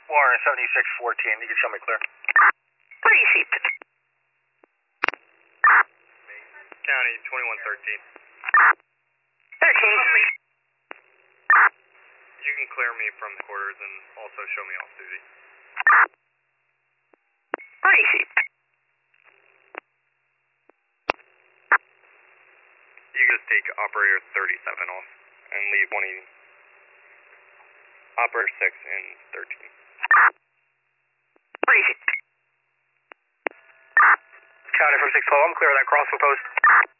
Warren 7614, you can show me clear. Receipt. County 2113. 13. You can clear me from the quarters and also show me off duty. Receipt. You can just take operator 37 off and leave 20. Operator 6 and 13. Receipt. County from 612, I'm clear of that crossing post.